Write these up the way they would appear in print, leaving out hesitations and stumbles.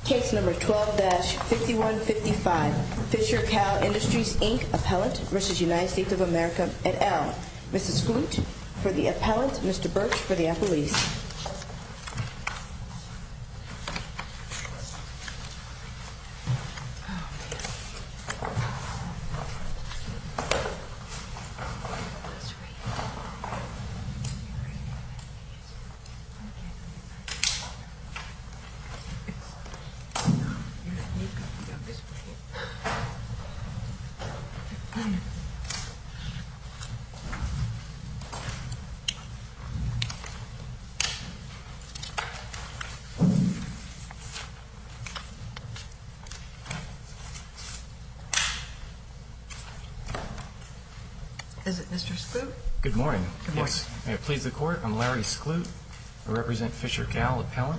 Case number 12-5155, Fisher Cal Industries, Inc., Appellant v. United States of America, et al. Mr. Skloot for the appellant, Mr. Birch for the appellees. Is it Mr. Skloot? Good morning. Good morning. Yes. May it please the Court, I'm Larry Skloot. I represent Fisher Cal Appellant.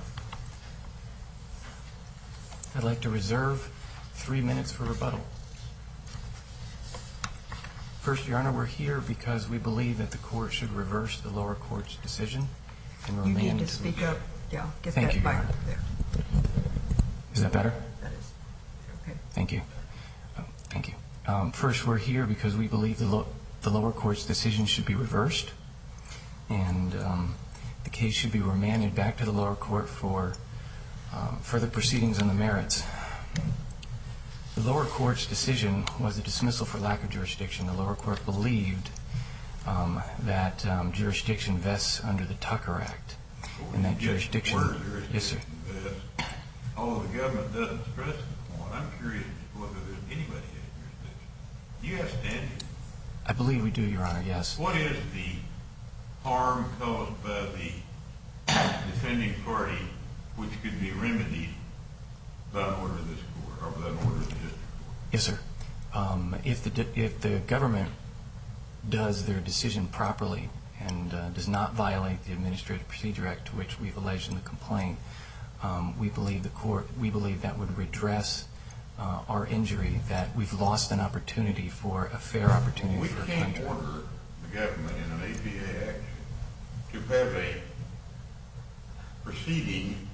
I'd like to reserve 3 minutes for rebuttal. First, Your Honor, we're here because we believe that the Court should reverse the lower court's decision and remand. You need to speak up. Yeah, get Thank that you, Your mic Honor. up there. Is that better? That is. Okay. Thank you. Thank you. First, we're here because we believe the lower court's decision should be reversed, and the case should be remanded back to the lower court for further proceedings on the merits. The lower court's decision was a dismissal for lack of jurisdiction. The lower court believed that jurisdiction vests under the Tucker Act, and that jurisdiction. Yes, sir. Although the government doesn't stress the point, I'm curious whether there's anybody has jurisdiction. Do you have standing? I believe we do, Your Honor, yes. What is the harm caused by the defending party which could be remedied by an order of this court, or by an order of the district court? Yes, sir. If the government does their decision properly and does not violate the Administrative Procedure Act, to which we've alleged in the complaint, we believe that would redress our injury, that we've lost an opportunity for a fair opportunity for a country. We can't order the government in an APA action to have a proceeding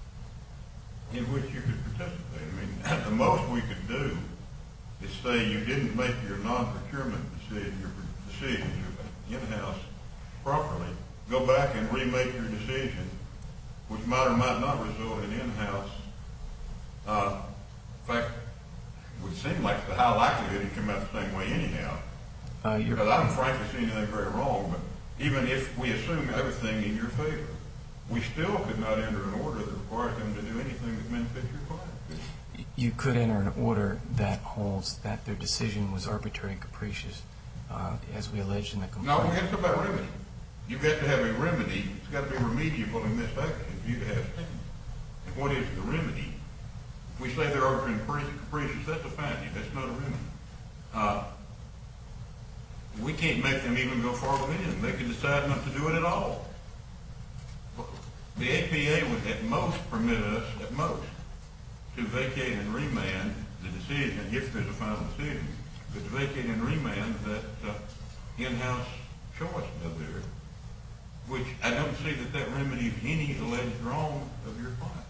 in which you could participate. I mean, the most we could do is say you didn't make your non-procurement decision, your in-house properly, go back and remake your decision, which might or might not result in in-house. In fact, it would seem like the high likelihood it'd come out the same way anyhow. Because I don't frankly see anything very wrong, but even if we assume everything in your favor, we still could not enter an order that requires them to do anything that benefits your client. You could enter an order that holds that their decision was arbitrary and capricious, as we alleged in the complaint. No, we have to talk about remedy. You've got to have a remedy. It's got to be remediable in this action for you to have standing. And what is the remedy? If we say they're arbitrary and capricious, that's a finding. That's not a remedy. We can't make them even go far within. They can decide not to do it at all. The APA would at most permit us, to vacate and remand the decision, if there's a final decision, but to vacate and remand that in-house choice of theirs, which I don't see that remedies any alleged wrong of your client.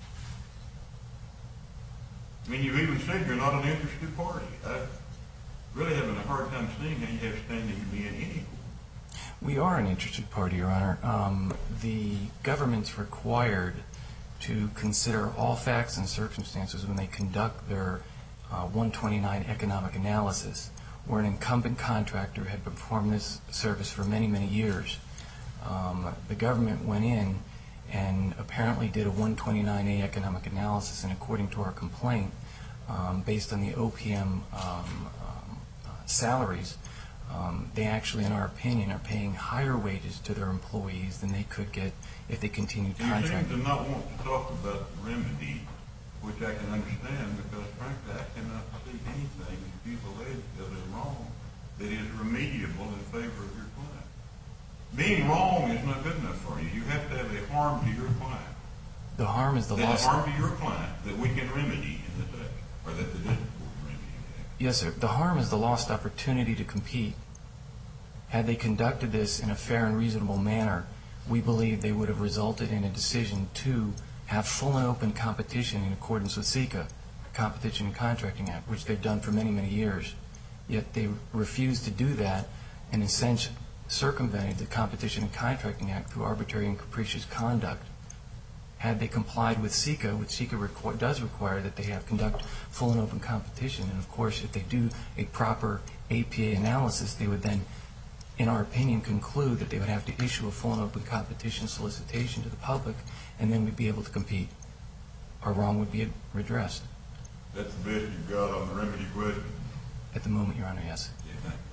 I mean, you've even said you're not an interested party. I'm really having a hard time seeing how you have standing to be in any court. We are an interested party, Your Honor. The government's required to consider all facts and circumstances when they conduct their 129 economic analysis. We're an incumbent contractor, had performed this service for many, many years. The government went in and apparently did a 129A economic analysis, and according to our complaint, based on the OPM salaries, they actually, in our opinion, are paying higher wages to their employees than they could get if they continued contracting. You seem to not want to talk about the remedy, which I can understand, because frankly I cannot see anything that you've alleged that is wrong that is remediable in favor of your client. Being wrong is not good enough for you. You have to have a harm to your client. The harm is the loss. The harm to your client that we can remedy in this action, or that the district court can remedy in this action. Yes, sir. The harm is the lost opportunity to compete. Had they conducted this in a fair and reasonable manner, we believe they would have resulted in a decision to have full and open competition in accordance with CICA, Competition and Contracting Act, which they've done for many, many years. Yet they refused to do that and essentially circumvented the Competition and Contracting Act through arbitrary and capricious conduct. Had they complied with CICA, which CICA does require that they have conduct full and open competition, and of course if they do a proper APA analysis, they would then, in our opinion, conclude that they would have to issue a full and open competition solicitation to the public, and then we'd be able to compete. Our wrong would be redressed. That's the best you've got on the remedy question? At the moment, Your Honor, yes. Yeah, thank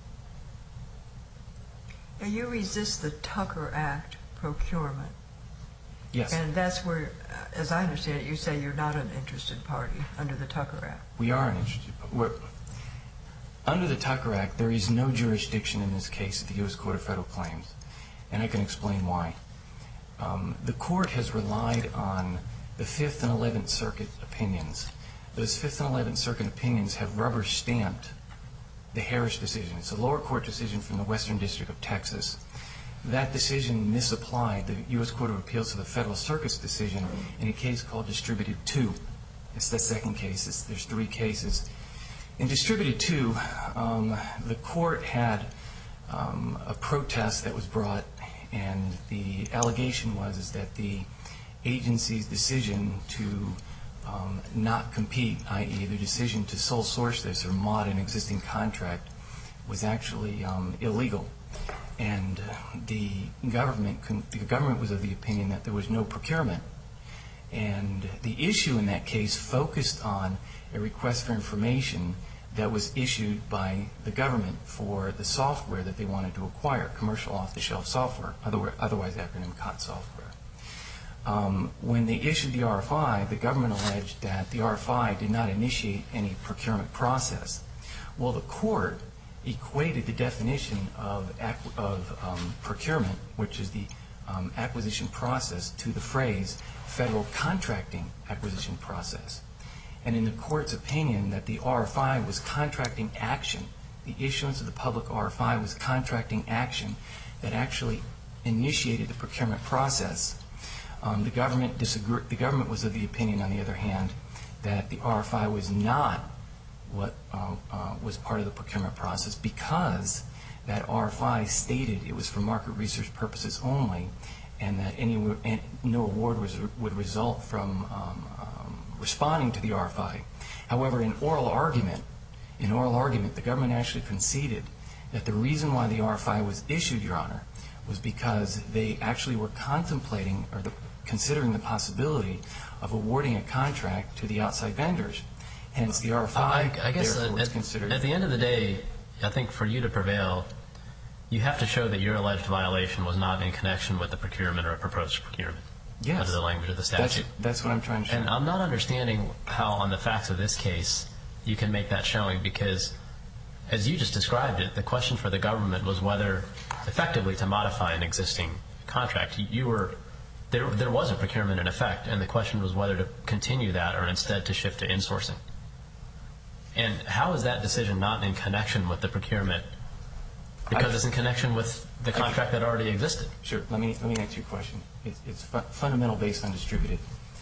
you. Now, you resist the Tucker Act procurement. Yes. And that's where, as I understand it, you say you're not an interested party under the Tucker Act. We are an interested party. Under the Tucker Act, there is no jurisdiction in this case at the U.S. Court of Federal Claims, and I can explain why. The court has relied on the 5th and 11th Circuit opinions. Those 5th and 11th Circuit opinions have rubber-stamped the Harris decision. It's a lower court decision from the Western District of Texas. That decision misapplied the U.S. Court of Appeals to the Federal Circuit's decision in a case called Distributed 2. It's the second case. There's 3 cases. In Distributed 2, the court had a protest that was brought, and the allegation was that the agency's decision to not compete, i.e. the decision to sole source this or mod an existing contract, was actually illegal. And the government was of the opinion that there was no procurement. And the issue in that case focused on a request for information that was issued by the government for the software that they wanted to acquire, commercial off-the-shelf software, otherwise acronym COT software. When they issued the RFI, the government alleged that the RFI did not initiate any procurement process. Well, the court equated the definition of procurement, which is the acquisition process, to the phrase federal contracting acquisition process. And in the court's opinion that the RFI was contracting action, the issuance of the public RFI was contracting action that actually initiated the procurement process. The government was of the opinion, on the other hand, that the RFI was not what was part of the procurement process, because that RFI stated it was for market research purposes only, and that no award would result from responding to the RFI. However, in oral argument, the government actually conceded that the reason why the RFI was issued, Your Honor, was because they actually were contemplating or considering the possibility of awarding a contract to the outside vendors. Hence, the RFI, I guess therefore, was considered. At the end of the day, I think for you to prevail, you have to show that your alleged violation was not in connection with the procurement or a proposed procurement. Yes. Under the language of the statute. That's what I'm trying to show. And I'm not understanding how, on the facts of this case, you can make that showing, because, as you just described it, the question for the government was whether, effectively, to modify an existing contract. There was a procurement in effect, and the question was whether to continue that or instead to shift to insourcing. And how is that decision not in connection with the procurement? Because it's in connection with the contract that already existed. Sure. Let me answer your question. It's fundamental based on distributed.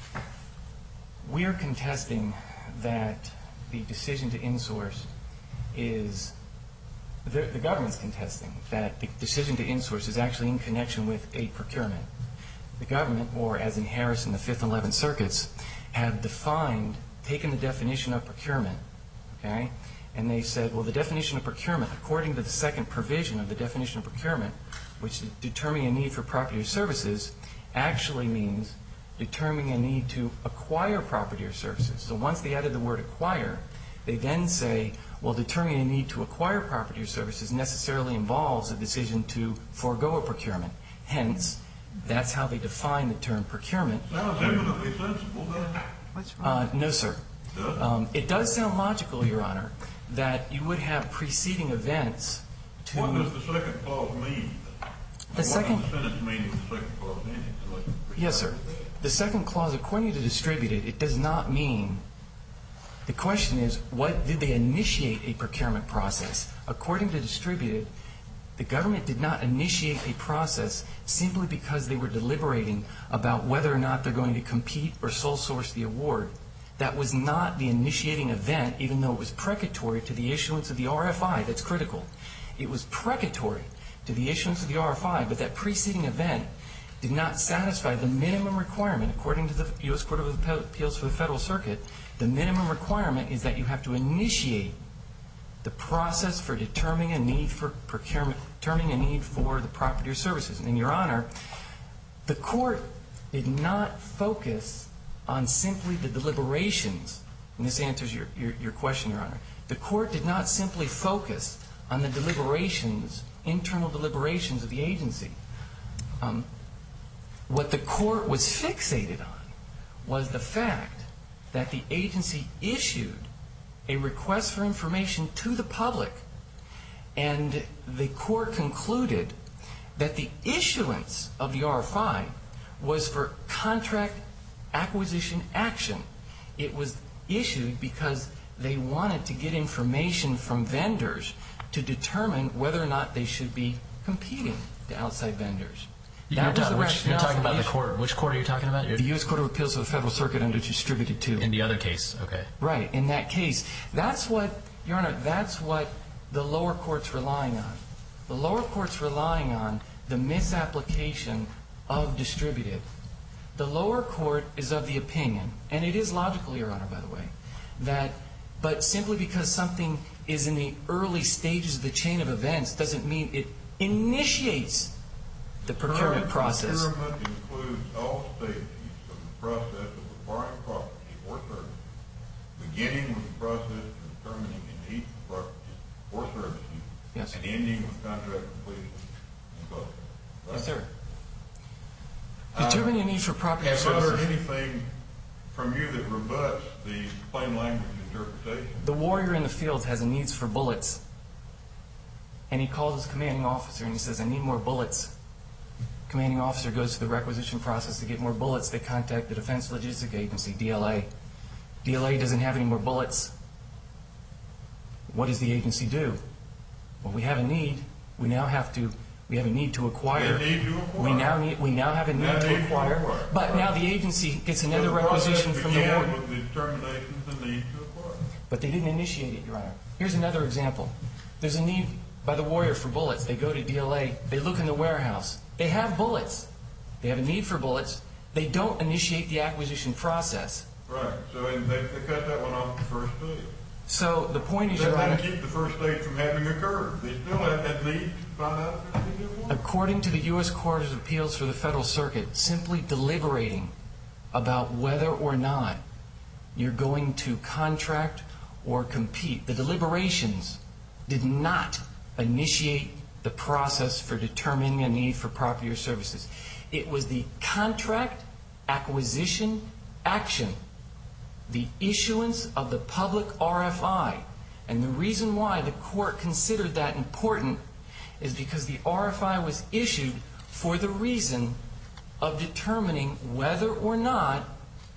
We are contesting that the decision to insource is, the government's contesting that the decision to insource is actually in connection with a procurement. The government, or as in Harris and the 5th and 11th Circuits, have taken the definition of procurement, okay, and they said, well, the definition of procurement, according to the second provision of the definition of procurement, which is determining a need for property or services, actually means determining a need to acquire property or services. So once they added the word acquire, they then say, well, determining a need to acquire property or services necessarily involves a decision to forego a procurement. Hence, that's how they define the term procurement. Sounds eminently sensible, doesn't it? What's wrong? No, sir. It does sound logical, Your Honor, that you would have preceding events to... What does the second clause mean? The second... What does the sentence mean with the second clause in it? Yes, sir. The second clause, according to distributed, it does not mean... The question is, did they initiate a procurement process? According to distributed, The government did not initiate a process simply because they were deliberating about whether or not they're going to compete or sole source the award. That was not the initiating event, even though it was precatory to the issuance of the RFI. That's critical. It was precatory to the issuance of the RFI, but that preceding event did not satisfy the minimum requirement. According to the U.S. Court of Appeals for the Federal Circuit, the minimum requirement is that you have to initiate the process for determining a need for procurement, determining a need for the property or services. And, Your Honor, the court did not focus on simply the deliberations, and this answers your question, Your Honor. The court did not simply focus on the deliberations, internal deliberations of the agency. What the court was fixated on was the fact that the agency issued a request for information to the public, and the court concluded that the issuance of the RFI was for contract acquisition action. It was issued because they wanted to get information from vendors to determine whether or not they should be competing to outside vendors. You're talking about the court. Which court are you talking about? The U.S. Court of Appeals for the Federal Circuit under Distributed 2. In the other case, okay. Right. In that case, that's what, Your Honor, that's what the lower court's relying on. The lower court's relying on the misapplication of Distributed. The lower court is of the opinion, and it is logical, Your Honor, by the way, that but simply because something is in the early stages of the chain of events doesn't mean it initiates the procurement process. Procurement includes all stages of the process of acquiring property or services, beginning with the process of determining a need for property or services, yes, and ending with contract completion and closing. Right? Yes, sir. Determining a need for property or Have services. I heard anything from you that rebuts the plain language interpretation? The warrior in the field has a needs for bullets, and he calls his commanding officer and he says, I need more bullets. Commanding officer goes through the requisition process to get more bullets. They contact the Defense Logistics Agency, DLA. DLA doesn't have any more bullets. What does the agency do? Well, we have a need. We have a need to acquire. We now have a need to acquire. But now the agency gets another requisition from the warrior. With the determination of the need to acquire. But they didn't initiate it, Your Honor. Here's another example. There's a need by the warrior for bullets. They go to DLA. They look in the warehouse. They have bullets. They have a need for bullets. They don't initiate the acquisition process. Right. So they cut that one off the first stage. So the point is, Your That Honor, didn't keep the first stage from having occurred. They still have that need to find out if there's a new one. according to the U.S. Court of Appeals for the Federal Circuit, simply deliberating about whether or not you're going to contract or compete, the deliberations did not initiate the process for determining a need for property or services. It was the contract acquisition action, the issuance of the public RFI. And the reason why the court considered that important is because the RFI was issued for the reason of determining whether or not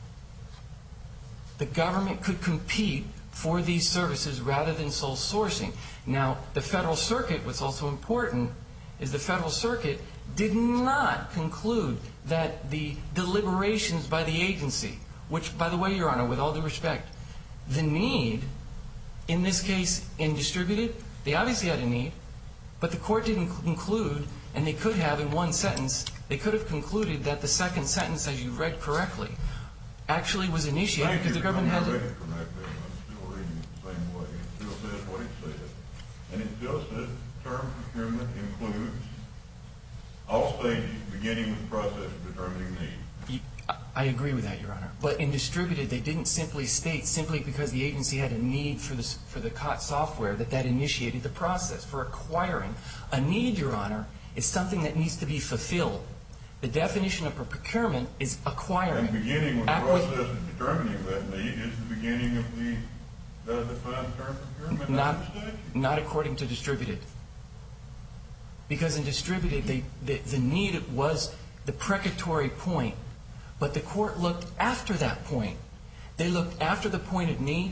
the government could compete for these services rather than sole sourcing. Now, the Federal Circuit, what's also important, is the Federal Circuit did not conclude that the deliberations by the agency, which, by the way, Your Honor, with all due respect, the need, in this case, in distributed, they obviously had a need, but the court didn't conclude, and they could have in one sentence, they could have concluded that the second sentence, as you read correctly, actually was initiated because the government had... I'm still reading it the same way. It still says what it says. And it still says term procurement includes all stages beginning with the process of determining need. I agree with that, Your Honor. But in distributed, they didn't simply state, simply because the agency had a need for the COT software, that initiated the process for acquiring. A need, Your Honor, is something that needs to be fulfilled. The definition of a procurement is acquiring. And beginning with the process of determining that need is the beginning of the defined term procurement. Not according to distributed. Because in distributed, the need was the precatory point. But the court looked after that point. They looked after the point of need.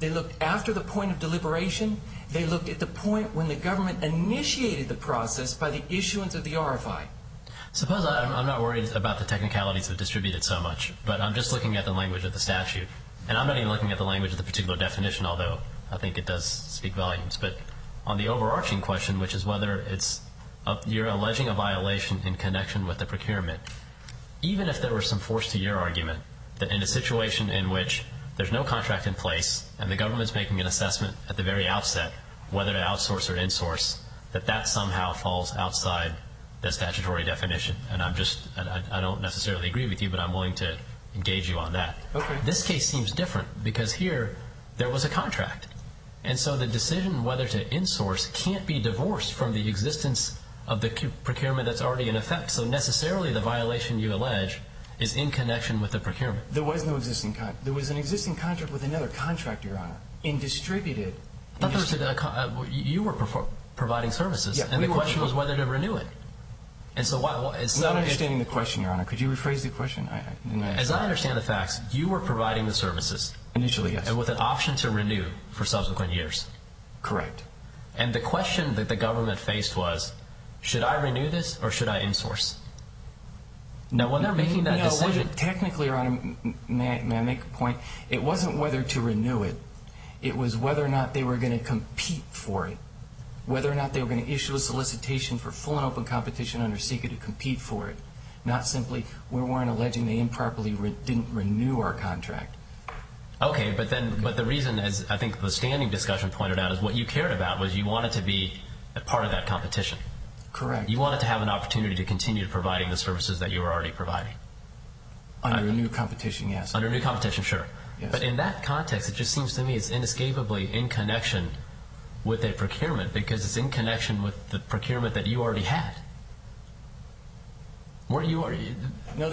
They looked after the point of deliberation. They looked at the point when the government initiated the process by the issuance of the RFI. Suppose I'm not worried about the technicalities of distributed so much, but I'm just looking at the language of the statute. And I'm not even looking at the language of the particular definition, although I think it does speak volumes. But on the overarching question, which is whether you're alleging a violation in connection with the procurement, even if there were some force to your argument that in a situation in which there's no contract in place and the government's making an assessment at the very outset whether to outsource or insource, that somehow falls outside the statutory definition. And I don't necessarily agree with you, but I'm willing to engage you on that. Okay. This case seems different because here there was a contract. And so the decision whether to insource can't be divorced from the existence of the procurement that's already in effect. So necessarily the violation you allege is in connection with the procurement. There was no existing contract. There was an existing contract with another contractor, Your Honor, in distributed. I thought you were providing services, Yeah, and the question was whether to renew it. And so I'm not understanding the question, Your Honor. Could you rephrase the question? As I understand the facts, you were providing the services. Initially, yes. And with an option to renew for subsequent years. Correct. And the question that the government faced was, should I renew this or should I insource? Now, when they're making that decision... No, technically, Your Honor, may I make a point? It wasn't whether to renew it. It was whether or not they were going to compete for it. Whether or not they were going to issue a solicitation for full and open competition under SECA to compete for it. Not simply, we weren't alleging they improperly didn't renew our contract. Okay, but the reason, as I think the standing discussion pointed out, is what you cared about was you wanted to be a part of that competition. Correct. You wanted to have an opportunity to continue providing the services that you were already providing. Under a new competition, yes. Under new competition, sure. Yes. But in that context, it just seems to me it's inescapably in connection with a procurement because it's in connection with the procurement that you already had. Weren't you already... No,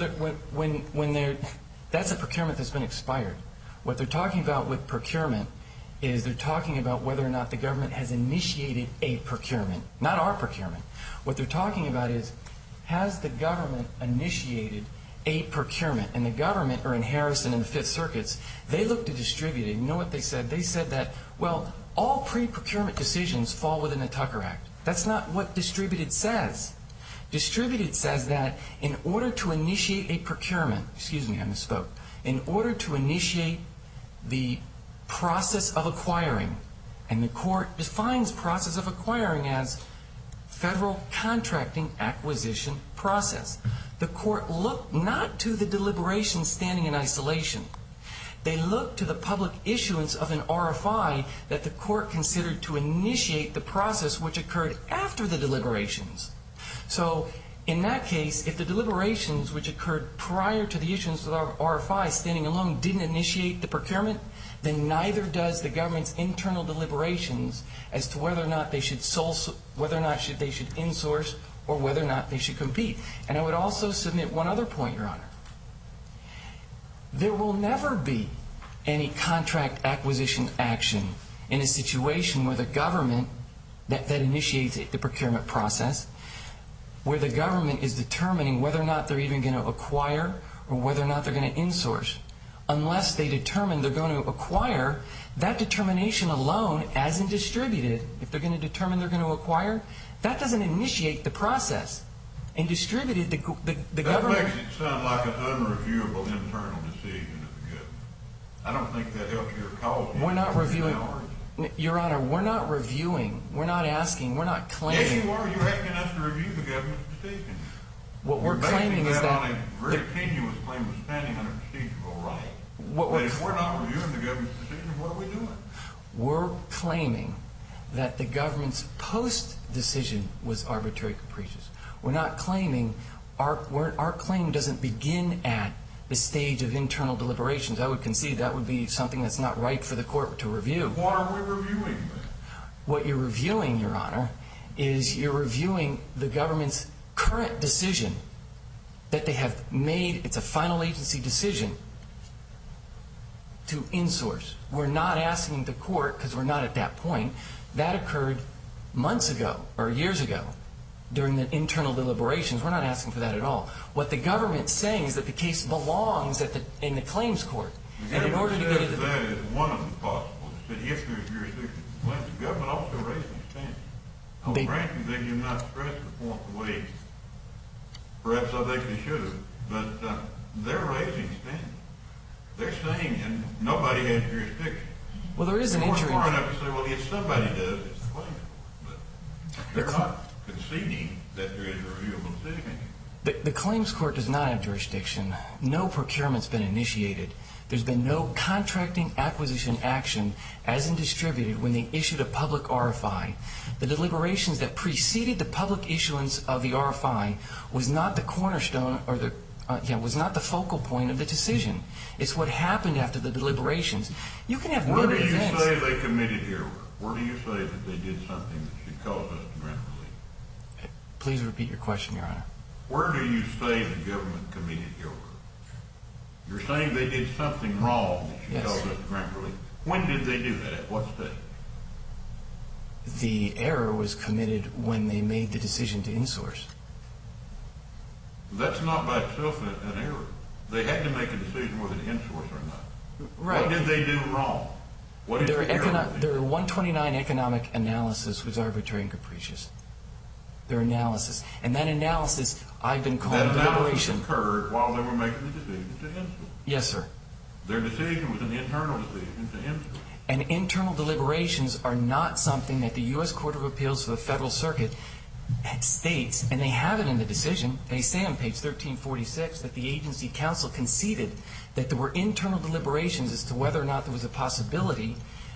that's a procurement that's been expired. What they're talking about with procurement is they're talking about whether or not the government has initiated a procurement, not our procurement. What they're talking about is, has the government initiated a procurement? And the government, or in Harrison and the Fifth Circuits, they looked to distribute it. You know what they said? They said that, well, all pre-procurement decisions fall within the Tucker Act. That's not what distributed says. Distributed says that in order to initiate a procurement, excuse me, I misspoke, in order to initiate the process of acquiring, and the court defines process of acquiring as federal contracting acquisition process. The court looked not to the deliberation standing in isolation. They looked to the public issuance of an RFI that the court considered to initiate the process which occurred after the deliberations. So in that case, if the deliberations which occurred prior to the issuance of the RFI standing alone didn't initiate the procurement, then neither does the government's internal deliberations as to whether or not they should they should insource or whether or not they should compete. And I would also submit one other point, Your Honor. There will never be any contract acquisition action in a situation where the government that initiates the procurement process, where the government is determining whether or not they're even going to acquire or whether or not they're going to insource. Unless they determine they're going to acquire, that determination alone, as in distributed, if they're going to determine they're going to acquire, that doesn't initiate the process. In distributed, the government... That makes it sound like an unreviewable internal decision of the government. I don't think that helps your cause. We're not reviewing... Your Honor, we're not reviewing. We're not asking. We're not claiming... Yes, you are. You're asking us to review the government's decision. What we're claiming is that... on a very tenuous claim of standing on a procedural right. But if we're not reviewing the government's decision, what are we doing? We're claiming that the government's post-decision was arbitrary capricious. We're not claiming... Our claim doesn't begin at the stage of internal deliberations. I would concede that would be something that's not right for the court to review. What are we reviewing then? What you're reviewing, Your Honor, is you're reviewing the government's current decision that they have made. It's a final agency decision to insource. We're not asking the court, because we're not at that point. That occurred months ago or years ago during the internal deliberations. We're not asking for that at all. What the government's saying is that the case belongs in the claims court. And in order to get it... That is one of the possible said if there's jurisdiction to claim, the government also raised the standard. I'll grant you they did not stress the point the way perhaps I think they should have, but they're raising standards. They're saying, and nobody has jurisdiction. Well, there is an injury. Far enough to say, well, if somebody does, it's the claim court. But they're not conceding that there is a reviewable decision. The claims court does not have jurisdiction. No procurement's been initiated. There's been no contracting acquisition action as in distributed when they issued a public RFI. The deliberations that preceded the public issuance of the RFI was not the cornerstone or was not the focal point of the decision. It's what happened after the deliberations. You can have many events. Where do you say they committed error? Where do you say that they did something that should cause us to grant relief? Please repeat your question, Your Honor. Where do you say the government committed error? You're saying they did something wrong that should cause us to grant relief. When did they do that? At what stage? The error was committed when they made the decision to insource. That's not by itself an error. They had to make a decision whether to insource or not. Right. What did they do wrong? What is the error? Their 129 economic analysis was arbitrary and capricious. Their analysis. And that analysis, I've been calling deliberation. That analysis occurred while they were making the decision to insource. Yes, sir. Their decision was an internal decision to insource. And internal deliberations are not something that the U.S. Court of Appeals for the Federal Circuit states, and they have it in the decision. They say on page 1346 that the agency counsel conceded that there were internal deliberations as to whether or not there was a possibility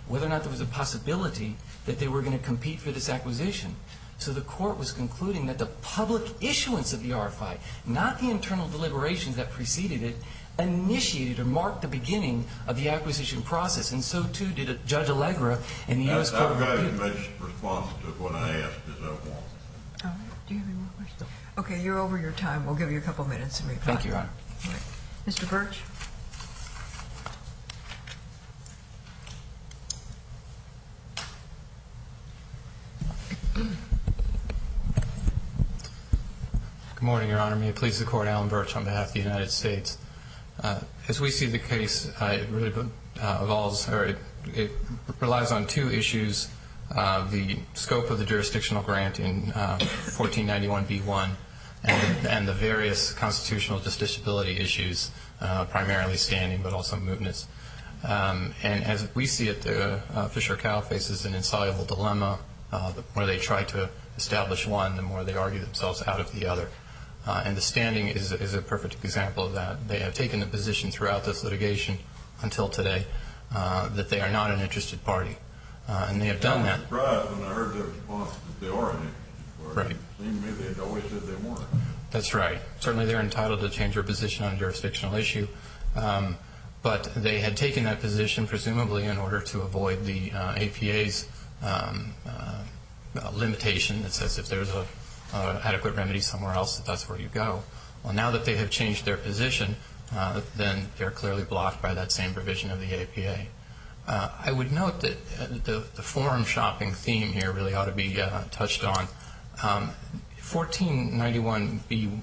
that they were going to compete for this acquisition. So the court was concluding that the public issuance of the RFI, not the internal deliberations that preceded it, initiated or marked the beginning of the acquisition process. And so, too, did Judge Allegra in the U.S. Court of Appeals. I've got as much response to what I asked as I want. All right. Do you have any more questions? Okay, you're over your time. We'll give you a couple minutes to reply. Thank you, Your Honor. All right. Mr. Birch? Good morning, Your Honor. May it please the Court, Alan Birch on behalf of the United States. As we see the case, it really it relies on two issues, the scope of the jurisdictional grant in 1491b1 and the various constitutional justiciability issues, primarily standing but also mootness. And as we see it, the Fisher-Cow faces an insoluble dilemma. The more they try to establish one, the more they argue themselves out of the other. And the standing is a perfect example of that. They have taken the position throughout this litigation until today that they are not an interested party. And they have done that. I was surprised when I heard their response that they are an interested party. Right. It seemed to me they had always said they weren't. That's right. Certainly they're entitled to change their position on a jurisdictional issue. But they had taken that position presumably in order to avoid the APA's limitation that says if there's an adequate remedy somewhere else, that's where you go. Well, now that they have changed their position, then they're clearly blocked by that same provision of the APA. I would note that the forum shopping theme here really ought to be touched on. 1491b2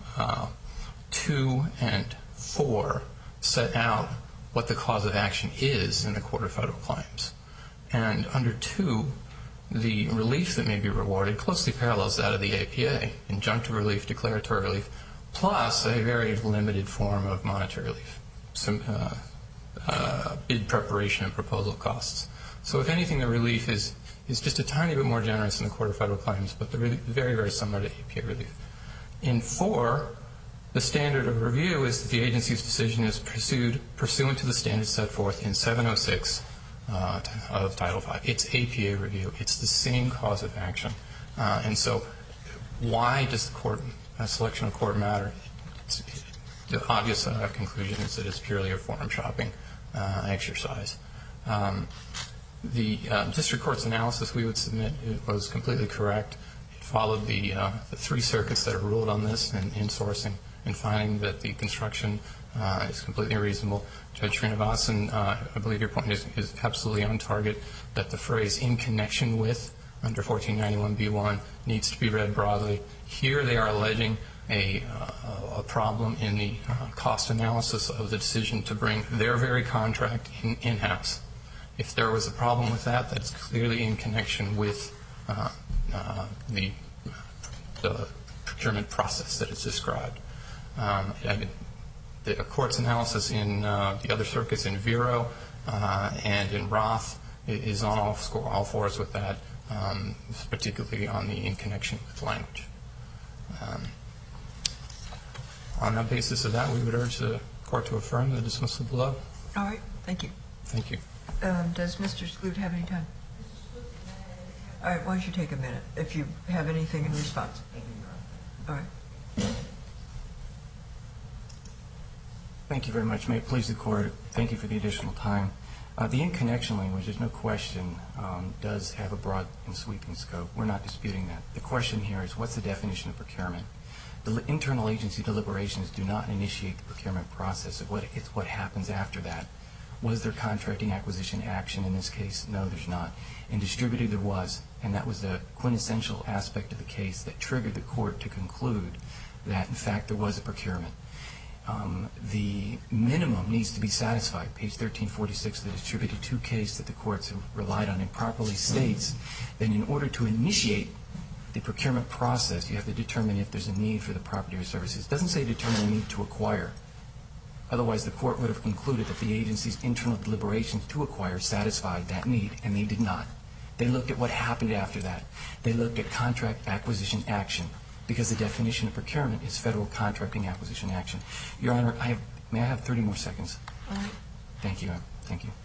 and 4 set out what the cause of action is in the Court of Federal Claims. And under 2, the relief that may be rewarded closely parallels that of the APA, injunctive relief, declaratory relief, plus a very limited form of monetary relief, some bid preparation and proposal costs. So if anything, the relief is just a tiny bit more generous in the Court of Federal Claims, but they're very, very similar to APA relief. In 4, the standard of review is that the agency's decision is pursuant to the standards set forth in 706 of Title V. It's APA review. It's the same cause of action. And so why does the selection of court matter? The obvious conclusion is that it's purely a forum shopping exercise. The district court's analysis we would submit was completely correct. It followed the 3 circuits that have ruled on this in sourcing and finding that the construction is completely reasonable. Judge Srinivasan, I believe your point is absolutely on target, that the phrase in connection with under 1491b1 needs to be read broadly. Here they are alleging a problem in the cost analysis of the decision to bring their very contract in-house. If there was a problem with that, that's clearly in connection with the procurement process that is described. The court's analysis in the other circuits in Vero and in Roth is on all fours with that, particularly on the in connection with language. On the basis of that, we would urge the court to affirm the dismissal below. All right. Thank you. Thank you. Does Mr. Skloot have any time? All right. Why don't you take a minute if you have anything in response? All right. Thank you very much. May it please the court, thank you for the additional time. The in connection language, there's no question, does have a broad and sweeping scope. We're not disputing that. The question here is, what's the definition of procurement? The internal agency deliberations do not initiate the procurement process. It's what happens after that. Was there contracting acquisition action in this case? No, there's not. In distributed, there was, and that was the quintessential aspect of the case that triggered the court to conclude that, in fact, there was a procurement. The minimum needs to be satisfied. Page 1346 of the distributed 2 case that the courts have relied on improperly states that in order to initiate the procurement process, you have to determine if there's a need for the property or services. It doesn't say determine a need to acquire. Otherwise, the court would have concluded that the agency's internal deliberations to acquire satisfied that need, and they did not. They looked at what happened after that. They looked at contract acquisition action, because the definition of procurement is federal contracting acquisition action. Your Honor, may I have 30 more seconds? All right. Thank you. Thank you.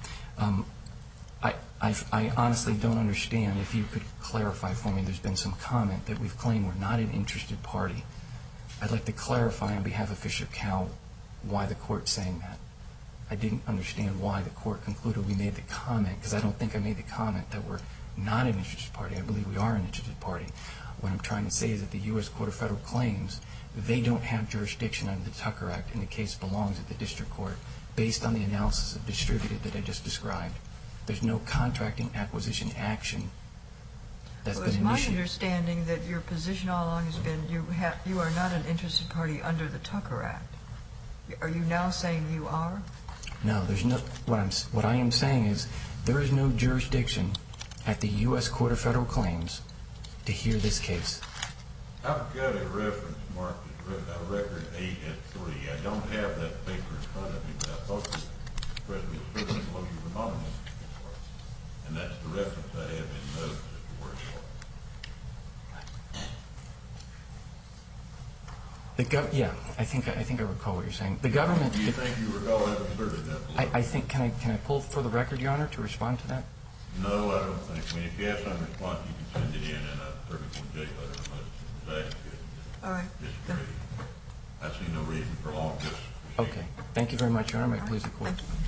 I honestly don't understand. If you could clarify for me, there's been some comment that we've claimed we're not an interested party. I'd like to clarify on behalf of Fisher Cow why the court's saying that. I didn't understand why the court concluded we made the comment, because I don't think I made the comment that we're not an interested party. I believe we are an interested party. What I'm trying to say is that the U.S. Court of Federal Claims, they don't have jurisdiction under the Tucker Act, and the case belongs at the district court based on the analysis of distributed that I just described. There's no contracting acquisition action that's been initiated. Well, it's my understanding that your position all along has been you are not an interested party under the Tucker Act. Are you now saying you are? No, there's no. What I am saying is there is no jurisdiction at the U.S. Court of Federal Claims to hear this case. I've got a reference marked as record 8 at 3. I don't have that paper in front of me, but I thought the President was pretty close to the nominee. And that's the reference I have in notes as to where it was. Yeah, I think I recall what you're saying. The government. Do you think you recall having asserted that? I think. Can I pull for the record, Your Honor, to respond to that? No, I don't think. I mean, if you have some response, you can send it in a 34J letter. All right. I see no reason for long discussion. Okay. Thank you very much, Your Honor. May it please the Court. Thank you.